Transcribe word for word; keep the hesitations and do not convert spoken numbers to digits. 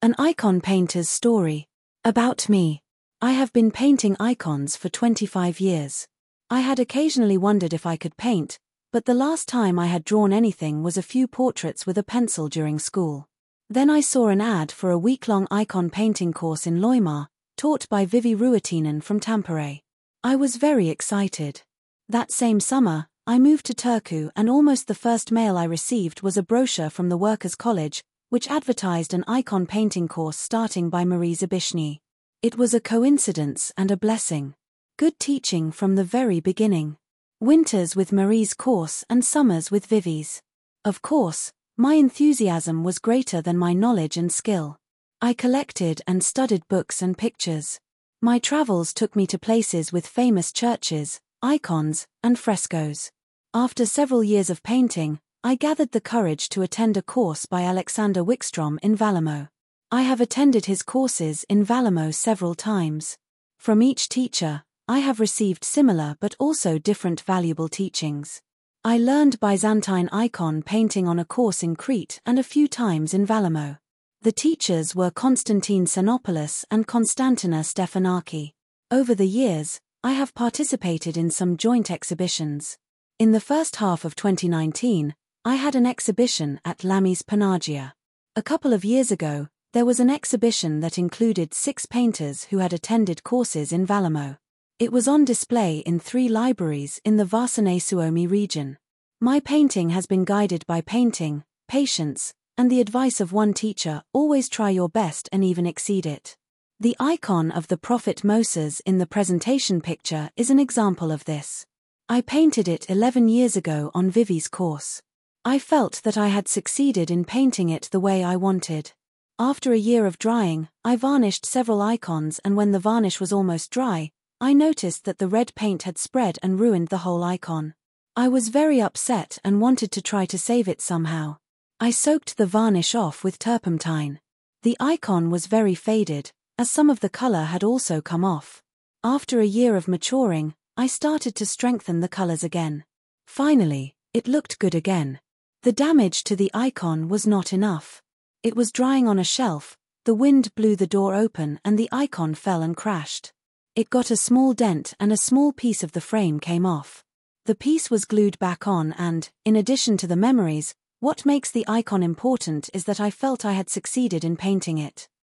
An icon painter's story. About me. I have been painting icons for twenty-five years. I had occasionally wondered if I could paint, but the last time I had drawn anything was a few portraits with a pencil during school. Then I saw an ad for a week-long icon painting course in Loimaa, taught by Vivi Ruotinen from Tampere. I was very excited. That same summer, I moved to Turku, and almost the first mail I received was a brochure from the Workers' College, which advertised an icon painting course starting by Marie Zabishny. It was a coincidence and a blessing. Good teaching from the very beginning. Winters with Marie's course and summers with Vivi's. Of course, my enthusiasm was greater than my knowledge and skill. I collected and studied books and pictures. My travels took me to places with famous churches, icons, and frescoes. After several years of painting, I gathered the courage to attend a course by Alexander Wikström in Vallamo. I have attended his courses in Vallamo several times. From each teacher, I have received similar but also different valuable teachings. I learned Byzantine icon painting on a course in Crete and a few times in Vallamo. The teachers were Konstantin Xenopoulos and Konstantina Stefanaki. Over the years, I have participated in some joint exhibitions. In the first half of twenty nineteen, I had an exhibition at Lammis Panagia. A couple of years ago, there was an exhibition that included six painters who had attended courses in Vallamo. It was on display in three libraries in the Varsinais-Suomi region. My painting has been guided by painting, patience, and the advice of one teacher: always try your best and even exceed it. The icon of the prophet Moses in the presentation picture is an example of this. I painted it eleven years ago on Vivi's course. I felt that I had succeeded in painting it the way I wanted. After a year of drying, I varnished several icons, and when the varnish was almost dry, I noticed that the red paint had spread and ruined the whole icon. I was very upset and wanted to try to save it somehow. I soaked the varnish off with turpentine. The icon was very faded, as some of the color had also come off. After a year of maturing, I started to strengthen the colors again. Finally, it looked good again. The damage to the icon was not enough. It was drying on a shelf, the wind blew the door open and the icon fell and crashed. It got a small dent and a small piece of the frame came off. The piece was glued back on and, in addition to the memories, what makes the icon important is that I felt I had succeeded in painting it.